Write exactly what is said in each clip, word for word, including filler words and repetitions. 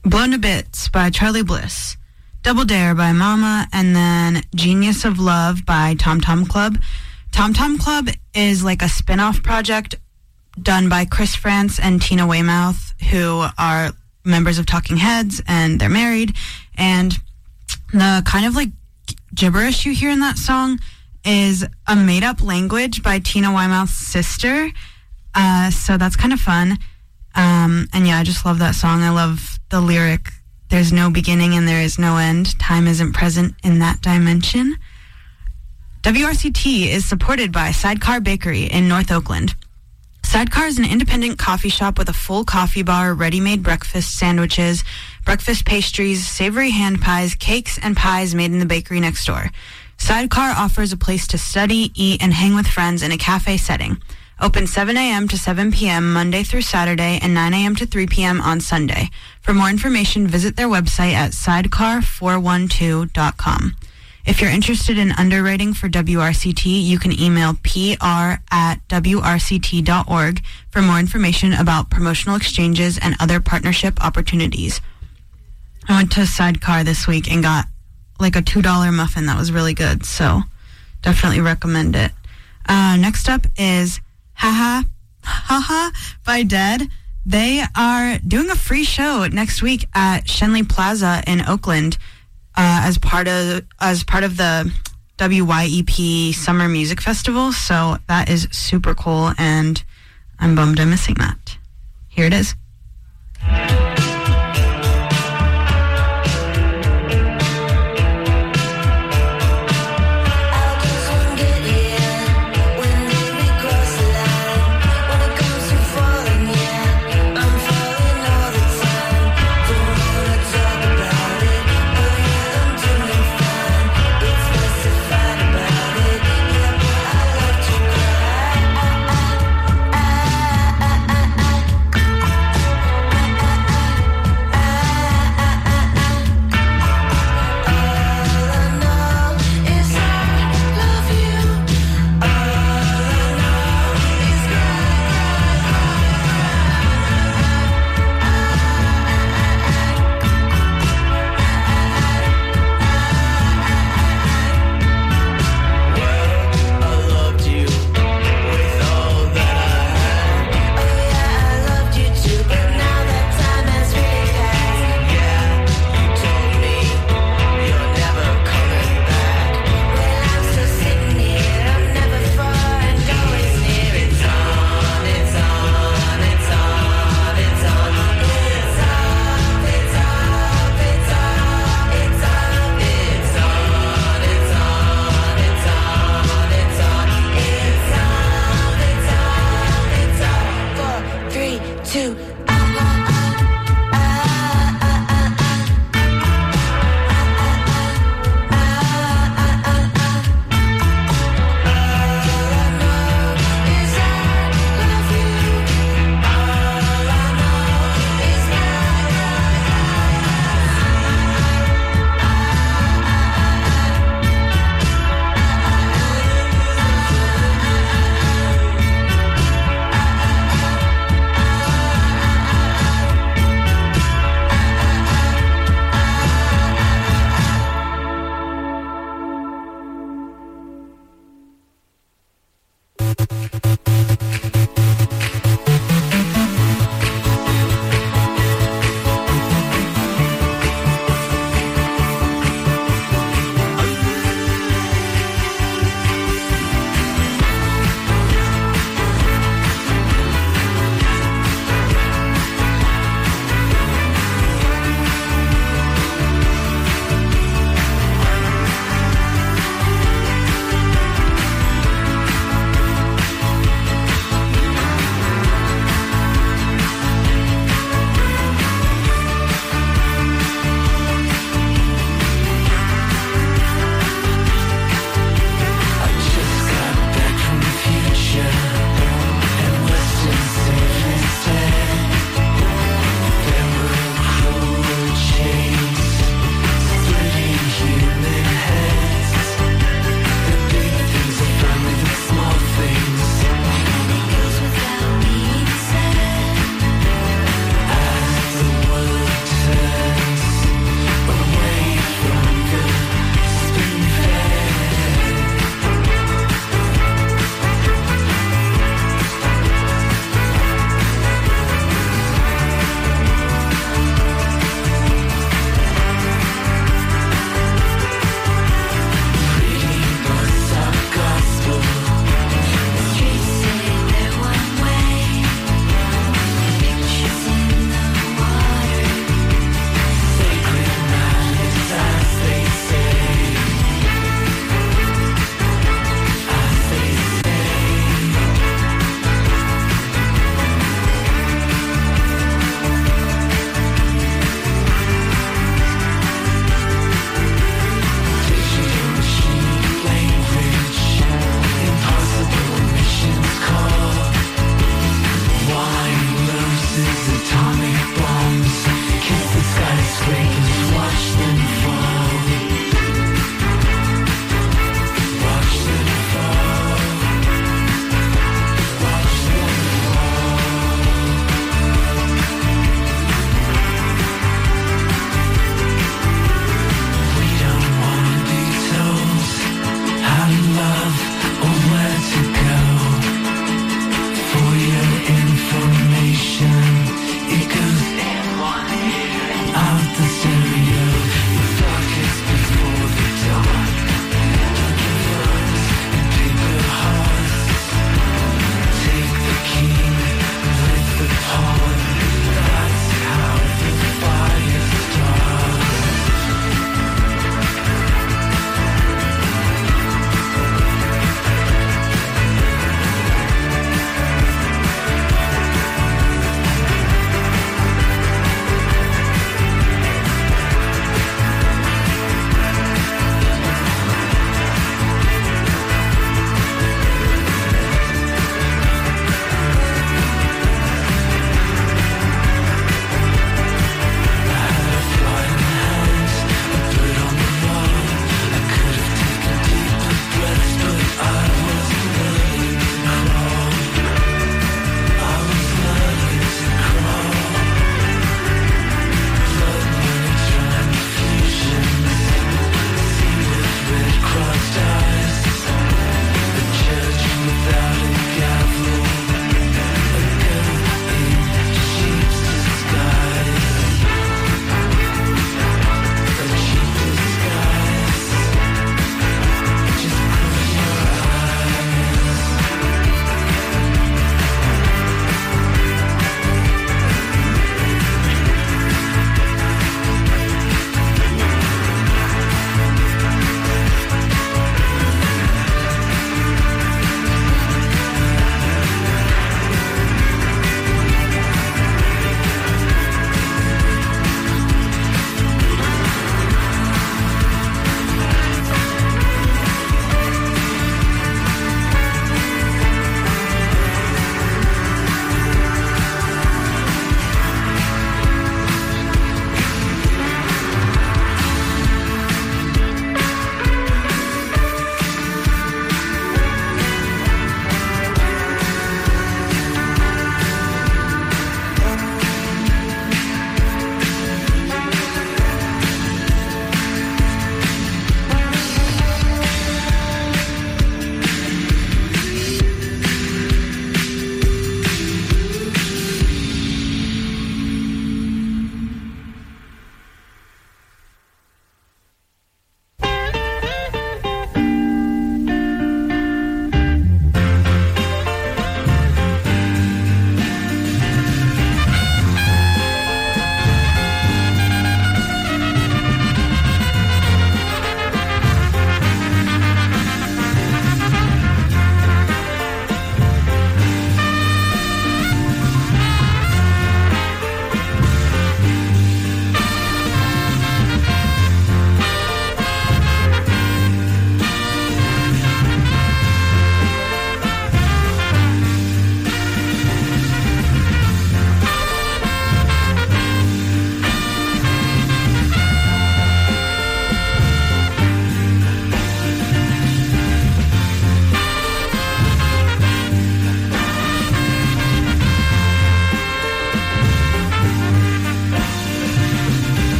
Blown to Bits by Charlie Bliss, Double Dare by Mama, and then Genius of Love by Tom Tom Club. Tom Tom Club is like a spin-off project done by Chris France and Tina Weymouth, who are members of Talking Heads, and they're married. And the kind of like gibberish you hear in that song is a made-up language by Tina Weymouth's sister. Uh, so that's kind of fun. Um, and yeah, I just love that song. I love the lyric, there's no beginning and there is no end. Time isn't present in that dimension. W R C T is supported by Sidecar Bakery in North Oakland. Sidecar is an independent coffee shop with a full coffee bar, ready-made breakfast sandwiches, breakfast pastries, savory hand pies, cakes, and pies made in the bakery next door. Sidecar offers a place to study, eat, and hang with friends in a cafe setting. Open seven a.m. to seven p.m. Monday through Saturday and nine a.m. to three p.m. on Sunday. For more information, visit their website at sidecar four one two dot com. If you're interested in underwriting for W R C T, you can email pr at w r c t dot org for more information about promotional exchanges and other partnership opportunities. I went to Sidecar this week and got like a two dollar muffin that was really good, so definitely recommend it. Uh, next up is Haha Haha by Dead. They are doing a free show next week at Shenley Plaza in Oakland uh, as part of as part of the W Y E P Summer Music Festival. So that is super cool, and I'm bummed I'm missing that. Here it is.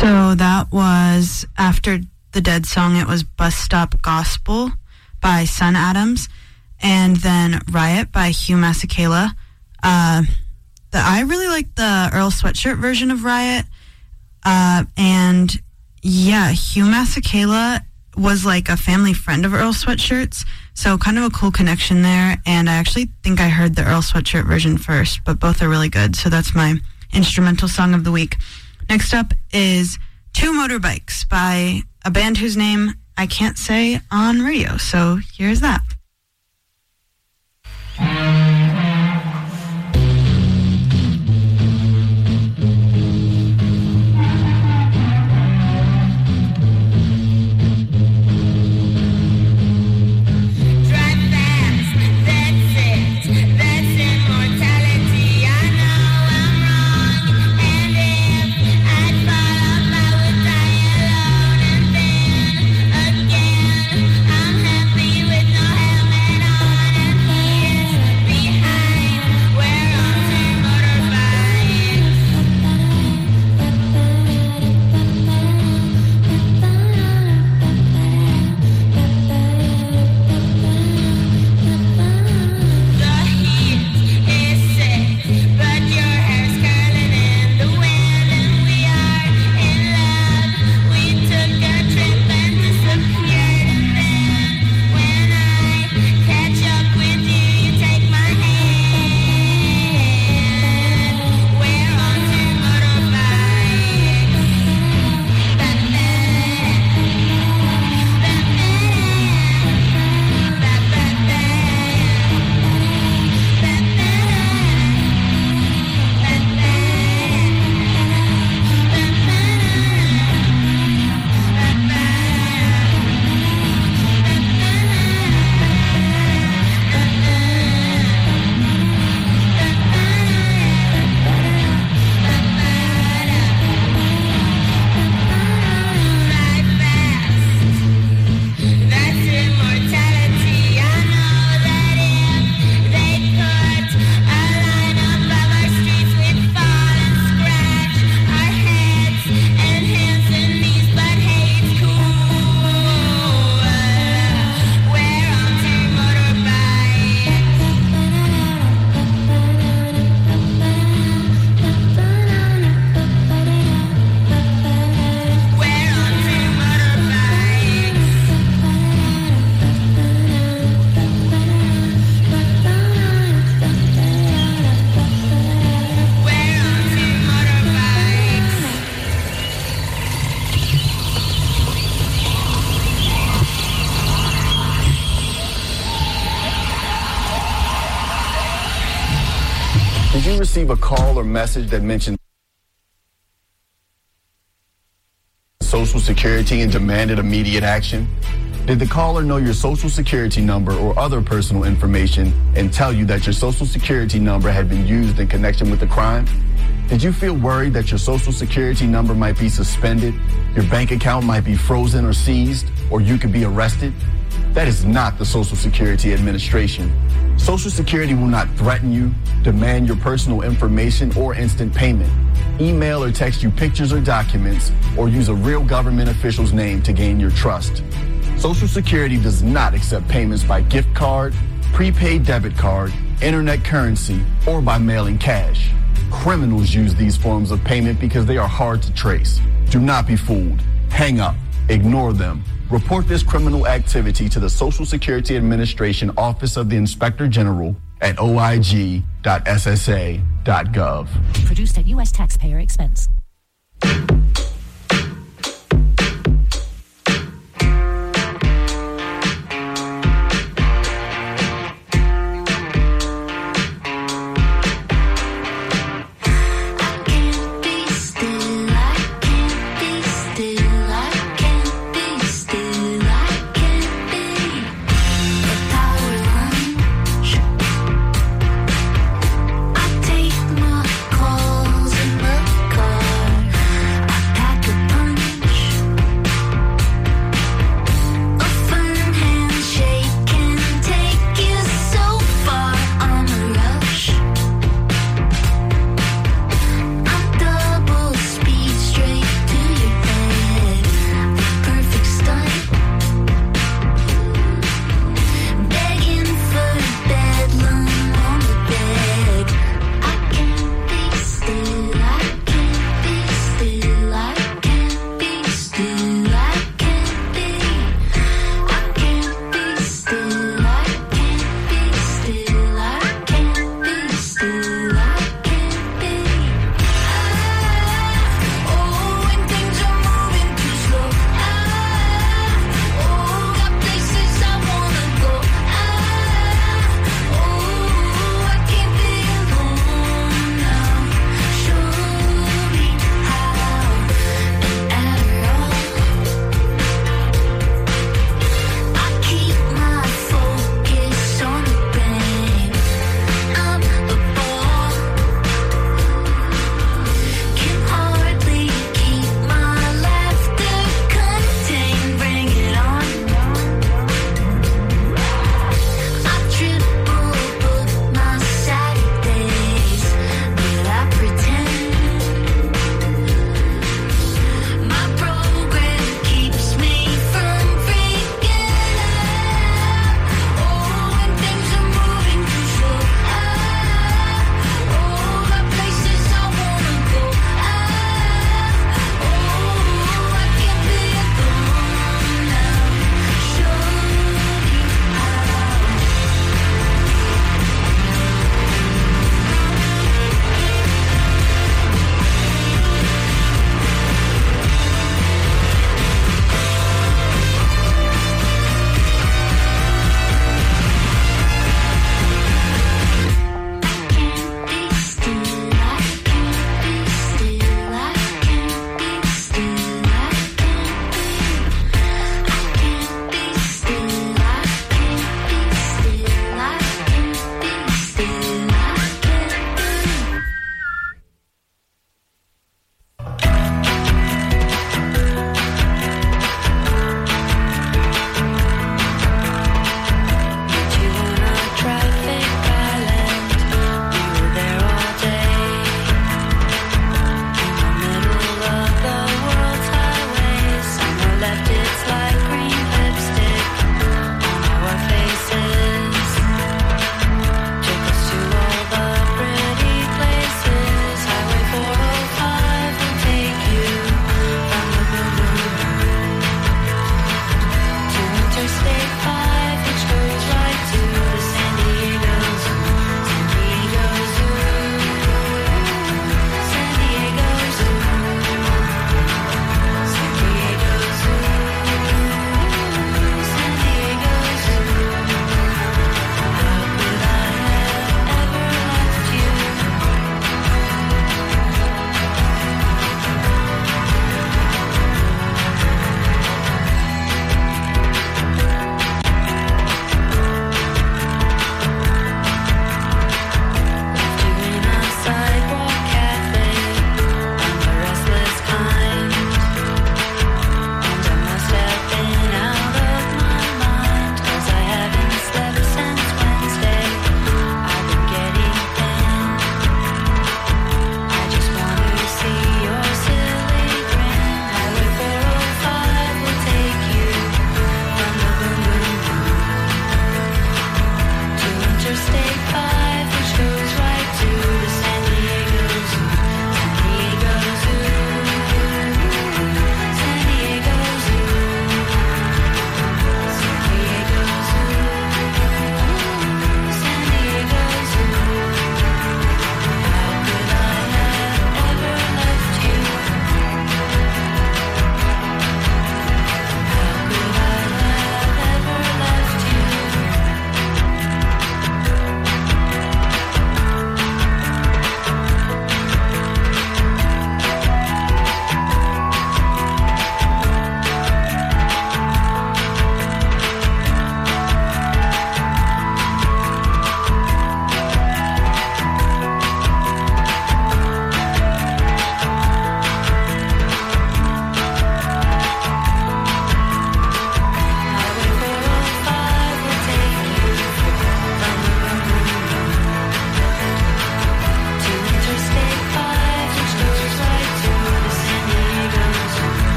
So that was, after the Dead song, it was Bus Stop Gospel by Sun Adams, and then Riot by Hugh Masekela. Uh, the, I really like the Earl Sweatshirt version of Riot, uh, and yeah, Hugh Masekela was like a family friend of Earl Sweatshirt's, so kind of a cool connection there, and I actually think I heard the Earl Sweatshirt version first, but both are really good, so that's my instrumental song of the week. Next up is Two Motorbikes by a band whose name I can't say on radio, so here's that. Did you receive a call or message that mentioned Social Security and demanded immediate action? Did the caller know your Social Security number or other personal information and tell you that your Social Security number had been used in connection with the crime? Did you feel worried that your Social Security number might be suspended, your bank account might be frozen or seized, or you could be arrested? That is not the Social Security Administration. Social Security will not threaten you, demand your personal information, or instant payment, email or text you pictures or documents, or use a real government official's name to gain your trust. Social Security does not accept payments by gift card, prepaid debit card, internet currency, or by mailing cash. Criminals use these forms of payment because they are hard to trace. Do not be fooled. Hang up. Ignore them. Report this criminal activity to the Social Security Administration Office of the Inspector General at o i g dot s s a dot gov. Produced at U S taxpayer expense. Calls in the car.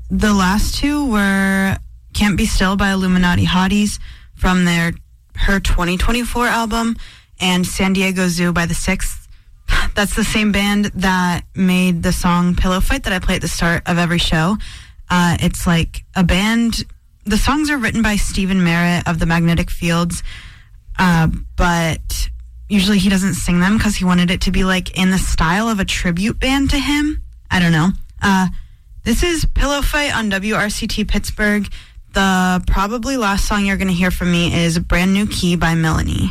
the last two were Can't Be Still by Illuminati Hotties from their her twenty twenty-four album, and San Diego Zoo by The Sixth. That's the same band that made the song Pillow Fight that I play at the start of every show. Uh, it's like a band. The songs are written by Stephen Merritt of the Magnetic Fields, uh, but usually he doesn't sing them because he wanted it to be like in the style of a tribute band to him. I don't know. Uh, this is Pillow Fight on W R C T Pittsburgh. The probably last song you're going to hear from me is Brand New Key by Melanie.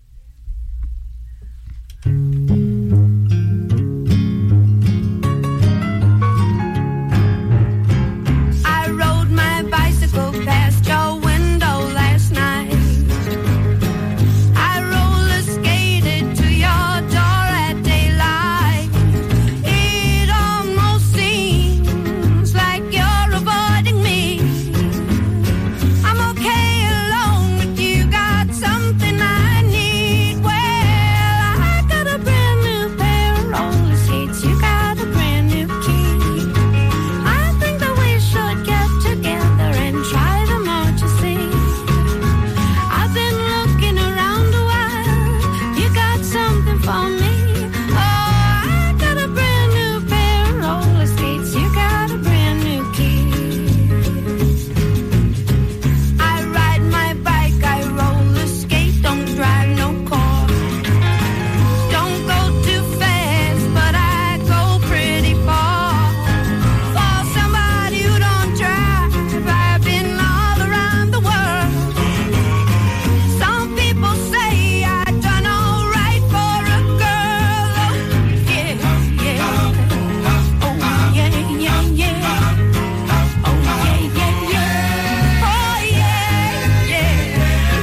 I rode my bicycle past your window last night. I roller skated to your door at daylight. It almost seems like you're avoiding me. I'm okay alone, but you got something I need. Well, I got a brand new pair of roller skates. You got a brand new key. I think that we should get together and try them out, you see. I've been looking around a while. You got something for me. Oh, I got a brand new pair of roller skates. You got a brand new key. I ride my bike, I roller skate, don't drive no car. Don't go too fast, but I go pretty far. For somebody who don't drive, I've been all around the world. Some people say I done all right for a girl. Oh, yeah, yeah. Oh, yeah, yeah, yeah. Oh, yeah, yeah, yeah. Oh, yeah, yeah.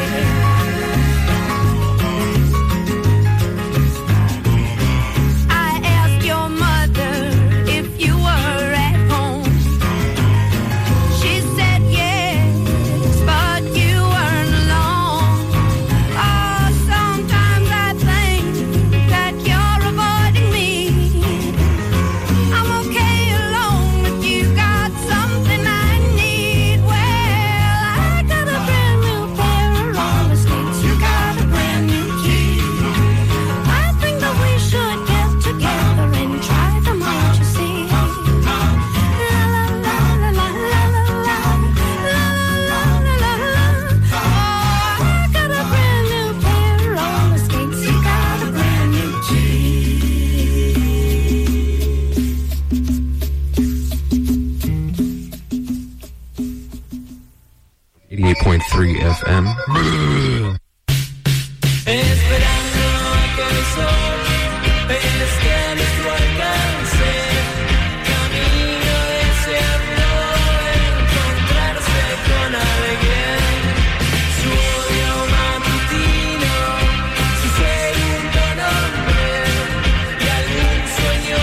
I asked your mother if you were at home. She said yes, but you weren't alone. Oh, sometimes I think that you're avoiding me. I'm okay alone, but you got something I need. Well, I got a brand new pair of roller skates. You got a brand new key. I think that we should get together and try them out, you see. La la la la la la la la la la la la. Oh, I got a brand new pair of roller skates. You got a brand new key. eighty-eight point three F M. Esperando aquel sol, este nuestro alcance, camino deseando encontrarse con alguien. Su odio matutino, su segundo nombre y algún sueño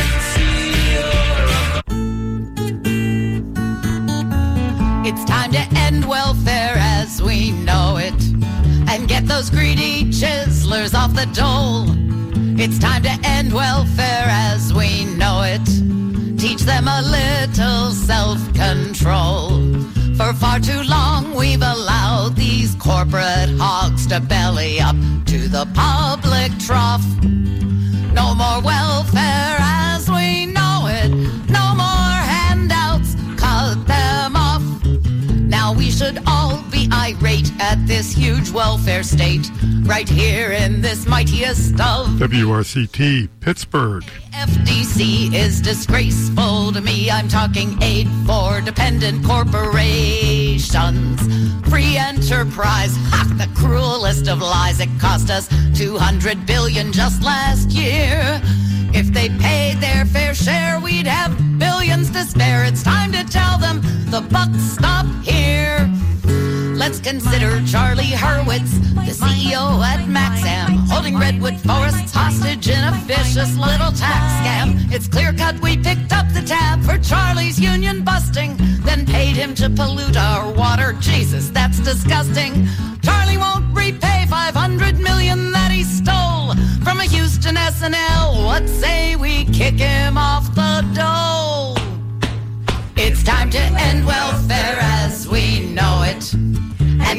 vencido. It's time to end welfare as we know it and get those greedy chiselers off the dole. It's time to end welfare as we know it. Teach them a little self-control. For far too long we've allowed these corporate hogs to belly up to the public trough. No more welfare as we know it. No more handouts, cut them off. Now we should all be irate at this huge welfare state, right here in this mightiest of W R C T Pittsburgh. F D C is disgraceful to me. I'm talking aid for dependent corporations. Free enterprise, ha, the cruelest of lies. It cost us two hundred billion dollars just last year. If they paid their fair share, we'd have billions to spare. It's time to tell them the buck stopped here. Let's consider Charlie Hurwitz, the C E O at Maxam, holding redwood forests hostage in a vicious little tax scam. It's clear cut we picked up the tab for Charlie's union busting, then paid him to pollute our water. Jesus, that's disgusting. Charlie won't repay five hundred million that he stole from a Houston S N L. What say we kick him off the dole? It's time to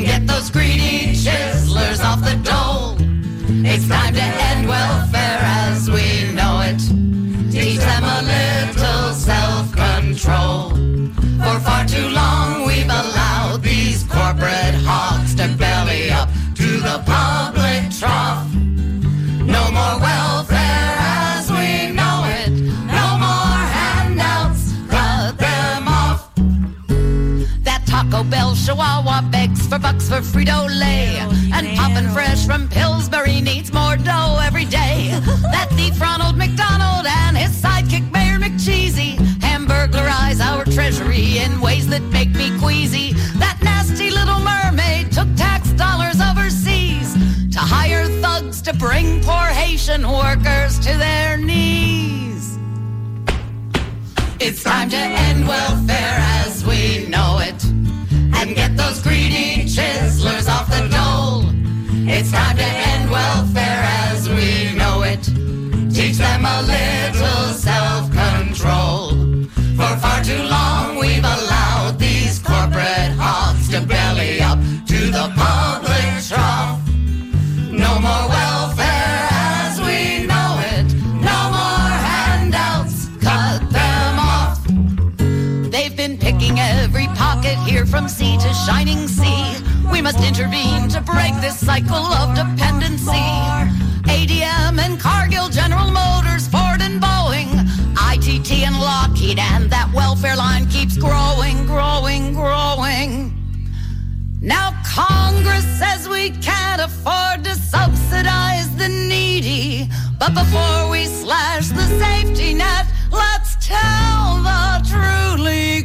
get those greedy chiselers off the dole. It's time to end welfare as we know it. Teach them a little self-control. For far too long we've allowed these corporate hogs to belly up to the public trough. No more welfare as we know it. No more handouts, cut them off. That Taco Bell Chihuahua begs for bucks for Frito-Lay, and Poppin' Fresh from Pillsbury needs more dough every day. That thief Ronald McDonald and his sidekick Mayor McCheesy hamburglarize our treasury in ways that make me queasy. That nasty little mermaid took tax dollars overseas to hire thugs to bring poor Haitian workers to their knees. It's time to end welfare as we know it, and get those greedy chiselers off the dole. It's time to end welfare as we know it. Teach them a little self-control. For far too long we've allowed these corporate hogs to belly up to the public trough. No more welfare as we know it. No more handouts, cut them off. They've been picking every pocket here from sea to shining sea. We must intervene to break this cycle of dependency. A D M and Cargill, General Motors, Ford and Boeing, I T T and Lockheed, and that welfare line keeps growing, growing, growing. Now Congress says we can't afford to subsidize the needy, but before we slash the safety net, let's tell the truly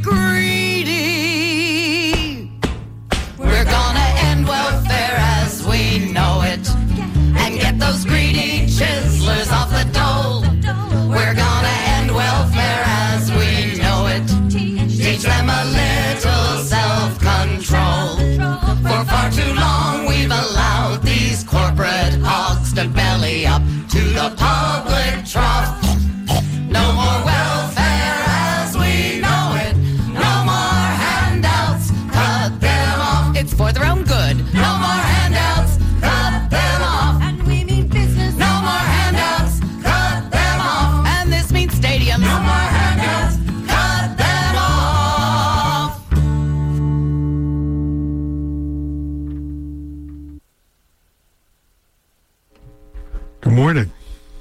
greedy. We're gonna end welfare as we know it, and get those greedy chiselers off the dole. We're gonna end welfare as we know it. Teach them a little self-control. For far too long we've allowed these corporate hogs to belly up to the public trough. No more welfare as we know it. No more handouts, cut them off. It's for their own good. No more handouts, cut them off. And we mean business. No more handouts, cut them off. And this means stadiums. No more handouts, cut them off. Good morning.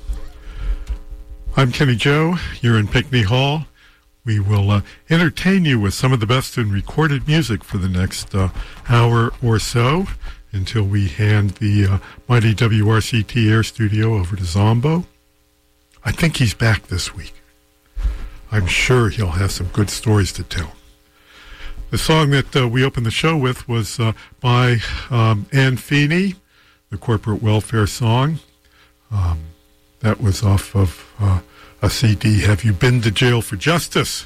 I'm Kenny Joe. You're in Pinckney Hall. We will uh, entertain you with some of the best in recorded music for the next uh, hour or so until we hand the uh, mighty W R C T Air Studio over to Zombo. I think he's back this week. I'm sure he'll have some good stories to tell. The song that uh, we opened the show with was uh, by um, Ann Feeney, the corporate welfare song. Um, that was off of uh, a C D, Have You Been to Jail for Justice?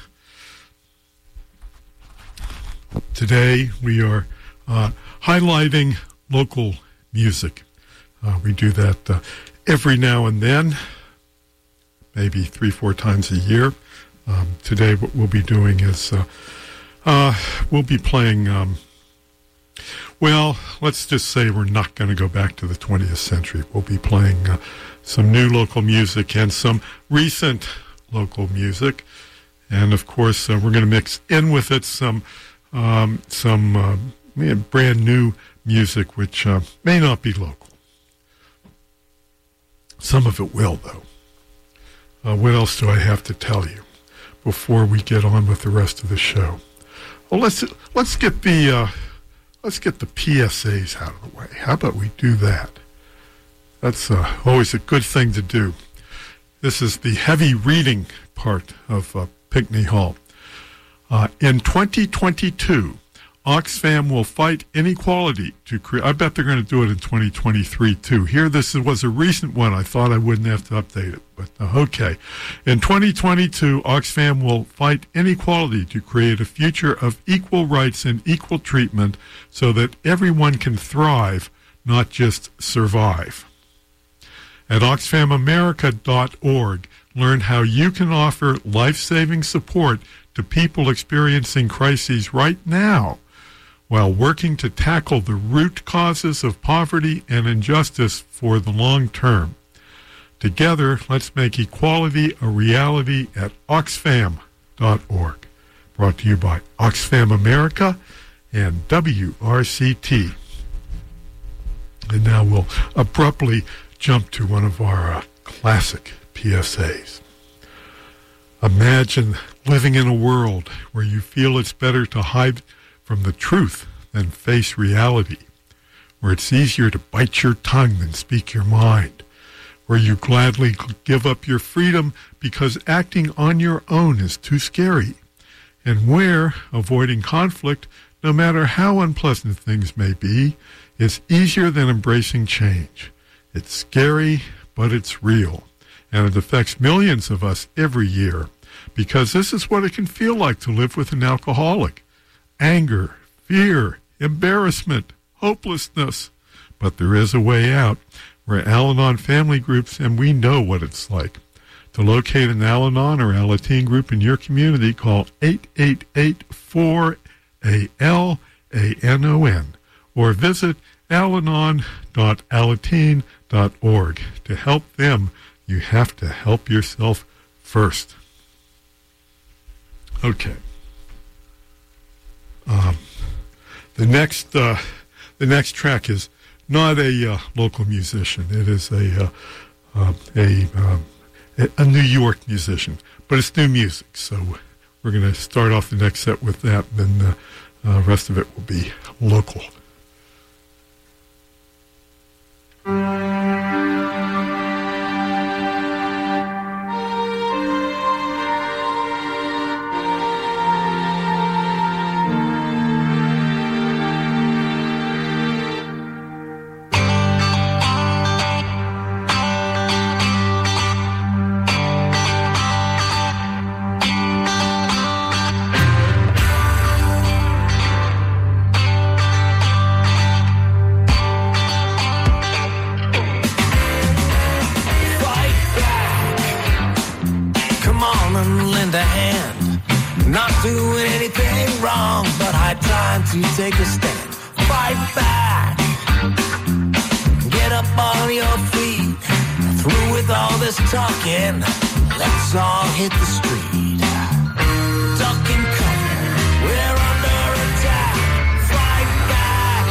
Today we are uh, highlighting local music. Uh, we do that uh, every now and then, maybe three, four times a year. Um, today what we'll be doing is uh, uh, we'll be playing, um, well, let's just say we're not going to go back to the twentieth century. We'll be playing uh, some new local music and some recent local music. And, of course, uh, we're going to mix in with it some um, some uh, brand new music, which uh, may not be local. Some of it will, though. Uh, what else do I have to tell you before we get on with the rest of the show? Well, let's let's get the uh, let's get the P S As out of the way. How about we do that? That's uh, always a good thing to do. This is the heavy reading part of uh, Pinckney Hall. Uh, in twenty twenty-two, Oxfam will fight inequality to create. I bet they're going to do it in twenty twenty-three too. Here, this was a recent one. I thought I wouldn't have to update it, but uh, okay. In twenty twenty-two, Oxfam will fight inequality to create a future of equal rights and equal treatment so that everyone can thrive, not just survive. At oxfam america dot org, learn how you can offer life-saving support to people experiencing crises right now. while working to tackle the root causes of poverty and injustice for the long term. Together, let's make equality a reality at oxfam dot org. Brought to you by Oxfam America and W R C T. And now we'll abruptly jump to one of our uh, classic P S As. Imagine living in a world where you feel it's better to hide from the truth than face reality, where it's easier to bite your tongue than speak your mind, where you gladly give up your freedom because acting on your own is too scary, and where avoiding conflict, no matter how unpleasant things may be, is easier than embracing change. It's scary, but it's real, and it affects millions of us every year, because this is what it can feel like to live with an alcoholic. Anger, fear, embarrassment, hopelessness. But there is a way out. We're Al-Anon family groups, and we know what it's like. To locate an Al-Anon or Alateen group in your community, call eight eight eight, four, A L A N O N or visit alanon dot alateen dot org. To help them, you have to help yourself first. Okay. Um, the next uh, the next track is not a uh, local musician. It is a uh, uh, a, um, a a New York musician, but it's new music. So we're going to start off the next set with that, and then the uh, rest of it will be local. To take a stand, fight back, get up on your feet. Through with all this talking, let's all hit the street. Duck and cover, we're under attack. Fight back,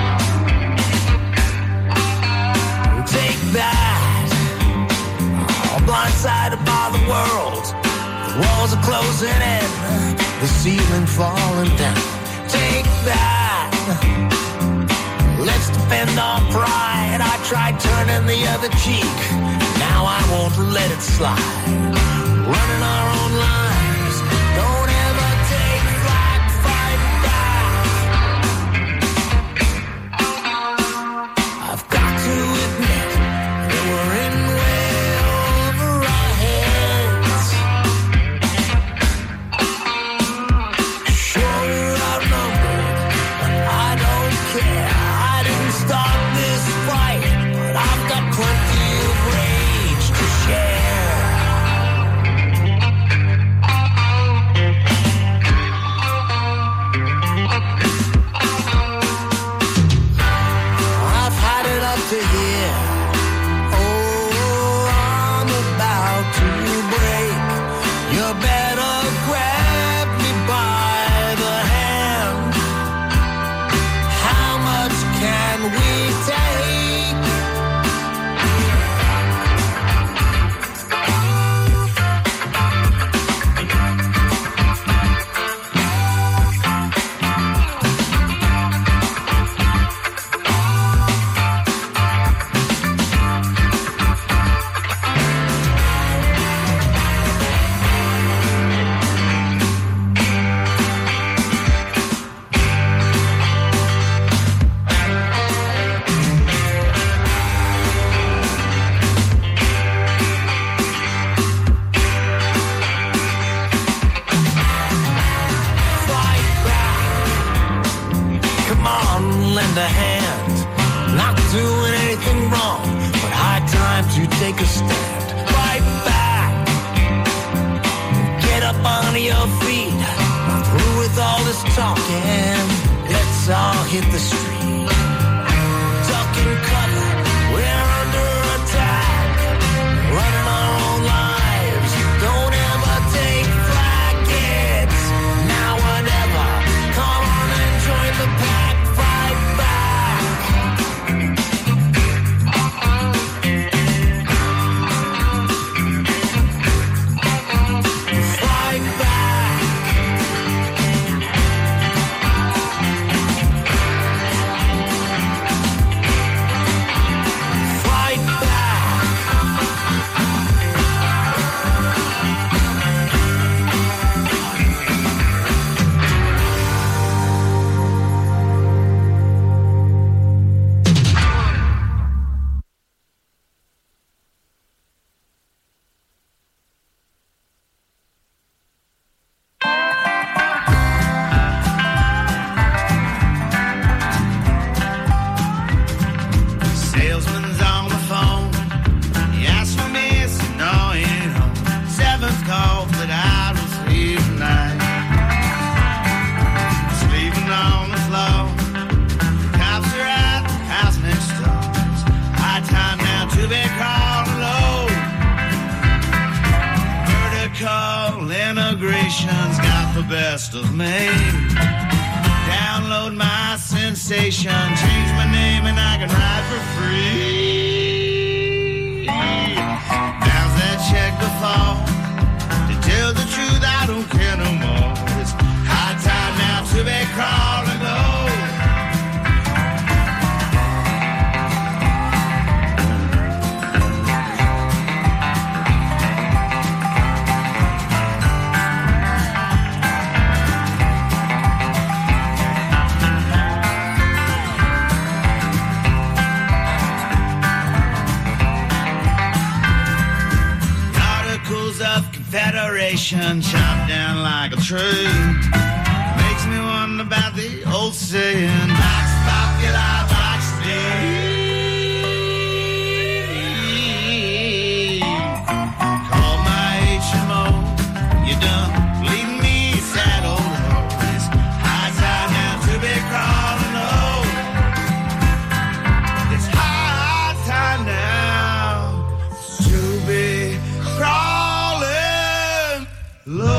take that. All blindsided by the world, the walls are closing in, the ceiling falling down. Take that. Let's defend our pride. I tried turning the other cheek. Now I won't let it slide. Running our own lives. Don't ever take flight. Fight back. I've got to admit that we're in way over our heads. Sure, we're outnumbered, but I don't care. I didn't start this fight, but I've got plenty of rage to share. I've had it up to here. Oh, I'm about to break. You better grab me by the hand. How much can we take? Fight back. Come on, lend a hand. Not doing anything wrong, but high time to take a stand. Fight back. Get up on your feet. Through with all this talking. Let's us all hit the street. Ducking cover, we're under attack. Running our own lives, don't ever take flak. It's now or never. Come on and join the pack, fight back. Fight back. Fight back. Salesman's on the phone. He asked for me, I said no, he ain't home. Seventh call that I received tonight. Sleeping on the floor. The cops are at the house next door. It's high time now to be crawling low. Vertical integration's got the best of me. Download my sensation, change my name and I can ride for free. Now's that check to fall. To tell the truth, I don't care no more. It's high time now to be crawling low. Articles of Confederation chopped down like a tree. Makes me wonder about the old saying, Vox Populi, Vox Dei. Call my H M O, you done bleeding me, sad old hoe. It's high time now to be crawling low. It's high time now to be crawling low.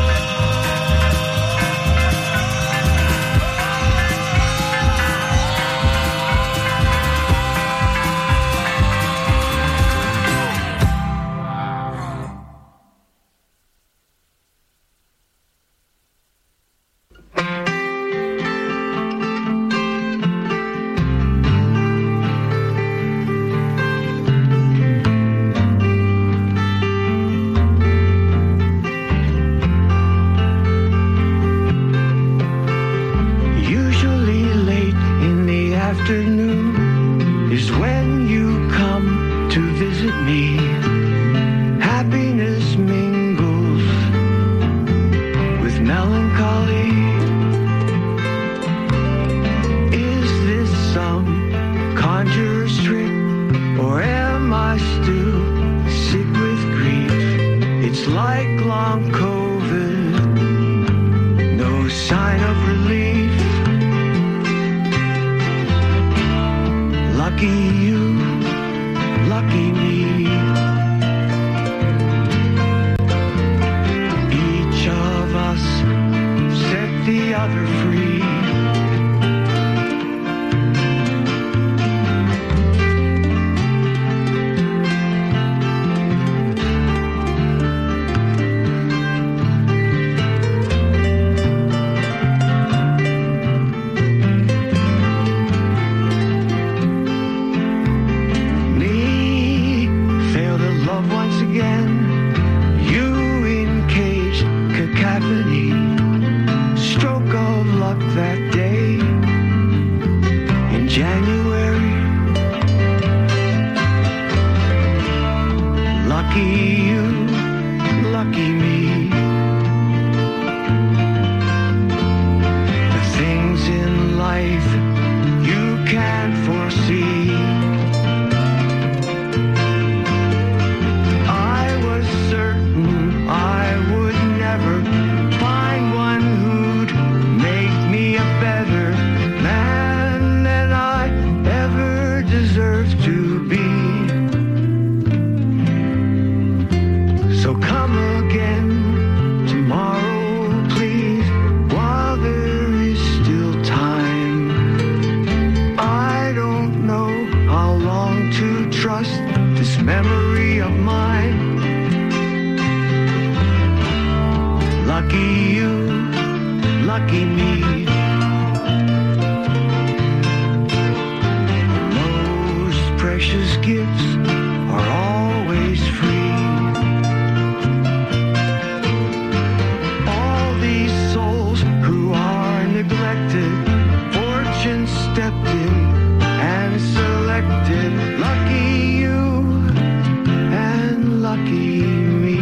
Usually late in the afternoon is when you come to visit me. Happiness mingles with melancholy. Is this some conjurer's trick, or am I still sick with grief? It's like long COVID, no sign of relief. Lucky you, lucky me. Each of us set the other free. Me, fail to love once again. You in caged cacophony. Stroke of luck Lucky you, lucky me. Most precious gifts are always free. All these souls who are neglected, fortune stepped in and selected. Lucky you and lucky me.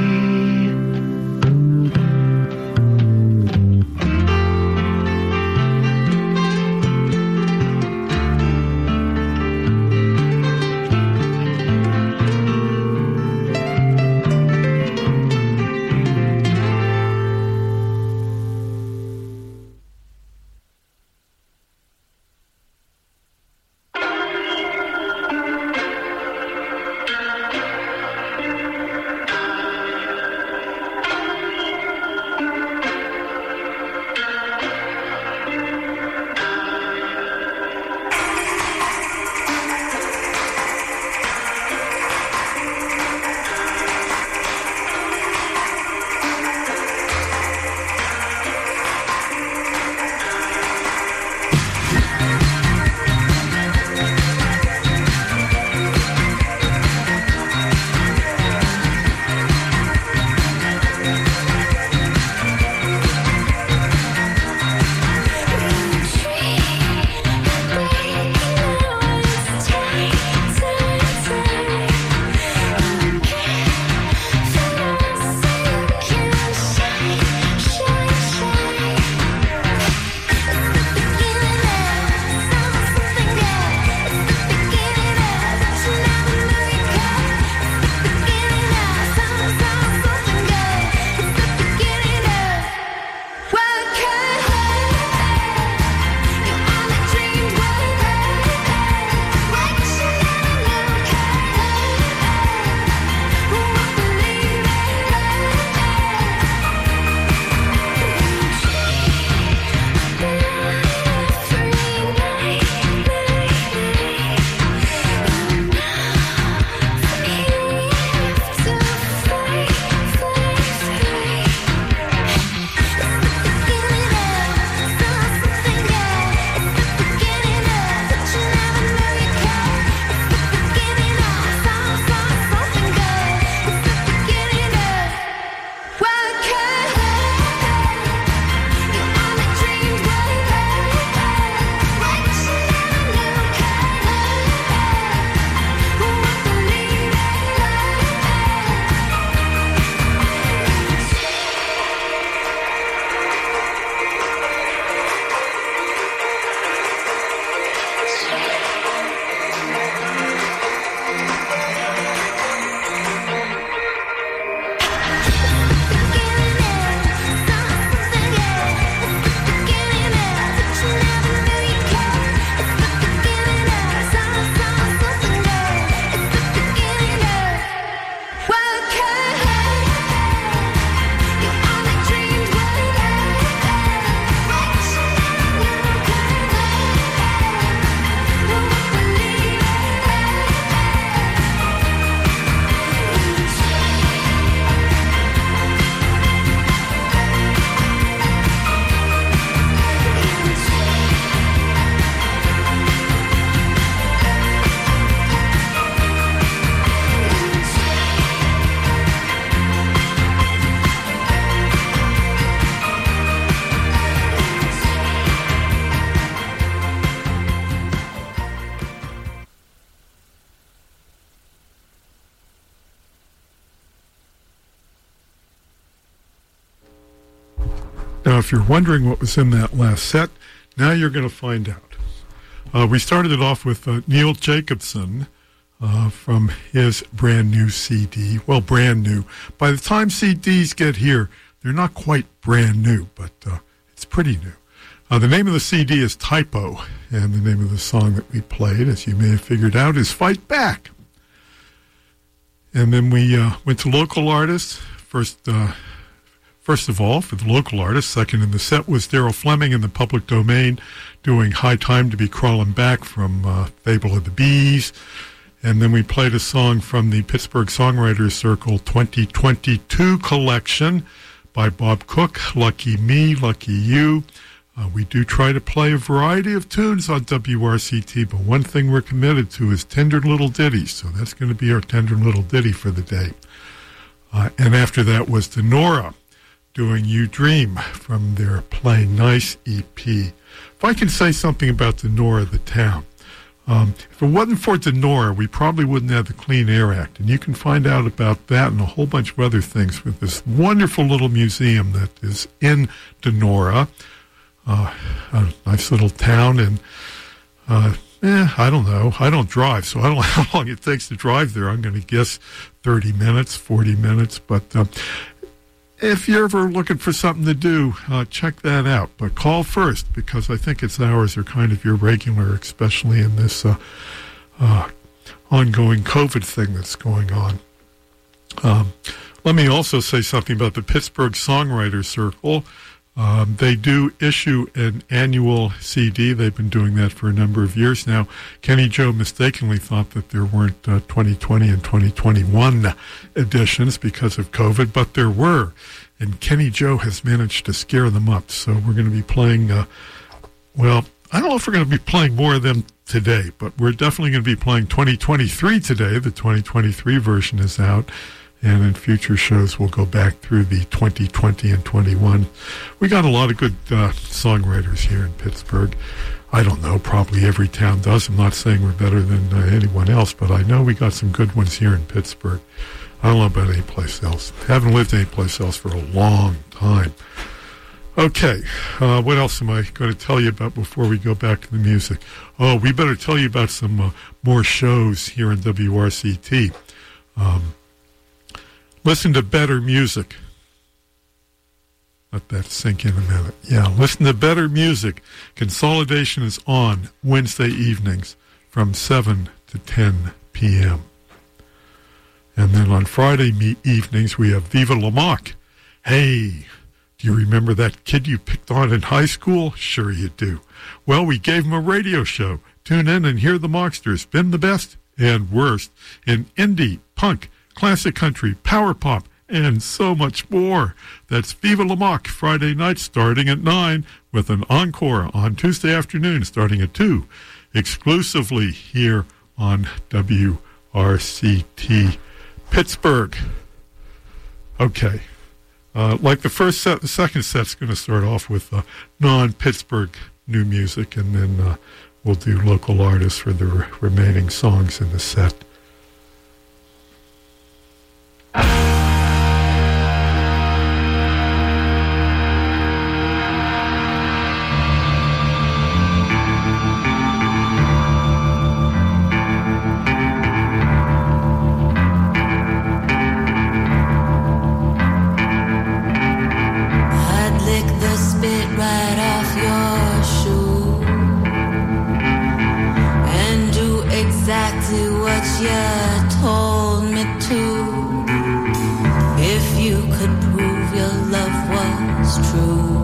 Now, if you're wondering what was in that last set, now you're going to find out. Uh, we started it off with uh, Neil Jacobson uh, from his brand new C D. Well, brand new. By the time C Ds get here, they're not quite brand new, but uh, it's pretty new. Uh, the name of the C D is Typo, and the name of the song that we played, as you may have figured out, is Fight Back. And then we uh, went to local artists. First, uh, first of all, for the local artists, second in the set was Daryl Fleming in the Public Domain doing High Time to Be Crawling Back from uh, Fable of the Bees. And then we played a song from the Pittsburgh Songwriters Circle twenty twenty-two collection by Bob Cook. Lucky me, lucky you. Uh, we do try to play a variety of tunes on W R C T, but one thing we're committed to is Tender Little Ditties. So that's going to be our Tender Little Ditty for the day. Uh, and after that was Denora doing You Dream from their Play Nice E P. If I can say something about Denora, the town. Um, if it wasn't for Denora, we probably wouldn't have the Clean Air Act. And you can find out about that and a whole bunch of other things with this wonderful little museum that is in Denora. Uh, a nice little town, and uh, eh, I don't know. I don't drive, so I don't know how long it takes to drive there. I'm going to guess thirty minutes, forty minutes. But uh, if you're ever looking for something to do, uh, check that out. But call first, because I think its hours are kind of irregular, especially in this uh, uh, ongoing COVID thing that's going on. Um, let me also say something about the Pittsburgh Songwriters Circle. Um, they do issue an annual C D. They've been doing that for a number of years now. Kenny Joe mistakenly thought that there weren't uh, twenty twenty and twenty twenty-one editions because of COVID, but there were. And Kenny Joe has managed to scare them up. So we're going to be playing, uh, well, I don't know if we're going to be playing more of them today, but we're definitely going to be playing twenty twenty-three today. The twenty twenty-three version is out. And in future shows, we'll go back through the twenty twenty and twenty-one. We got a lot of good uh, songwriters here in Pittsburgh. I don't know, probably every town does. I'm not saying we're better than uh, anyone else, but I know we got some good ones here in Pittsburgh. I don't know about any place else. Haven't lived any place else for a long time. Okay, uh, what else am I going to tell you about before we go back to the music? Oh, we better tell you about some uh, more shows here in W R C T. Um... Listen to better music. Let that sink in a minute. Yeah, listen to better music. Consolidation is on Wednesday evenings from seven to ten p.m. And then on Friday me- evenings, we have Viva La Mock. Hey, do you remember that kid you picked on in high school? Sure you do. Well, we gave him a radio show. Tune in and hear the Mocksters. Been the best and worst in indie, punk, classic country, power pop, and so much more. That's Viva La Mock, Friday night starting at nine, with an encore on Tuesday afternoon starting at two, exclusively here on W R C T Pittsburgh. Okay. Uh, like the first set, the second set's going to start off with uh, non-Pittsburgh new music, and then uh, we'll do local artists for the re- remaining songs in the set. If you could prove your love was true.